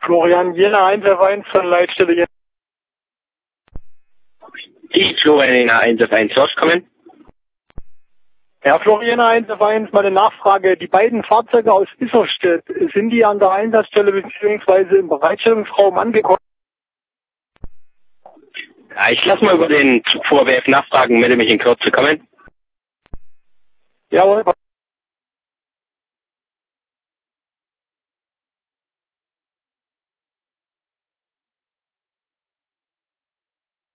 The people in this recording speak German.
Florian Jena 1F1 von Leitstelle Jena. Die Florian Jena 1F1 rauskommen. Ja, Florian 1F1, meine Nachfrage. Die beiden Fahrzeuge aus Isserstedt, sind die an der Einsatzstelle bzw. im Bereitstellungsraum angekommen? Ja, ich lasse mal über den Zugvorwerf nachfragen, melde mich in Kürze kommen. Jawohl.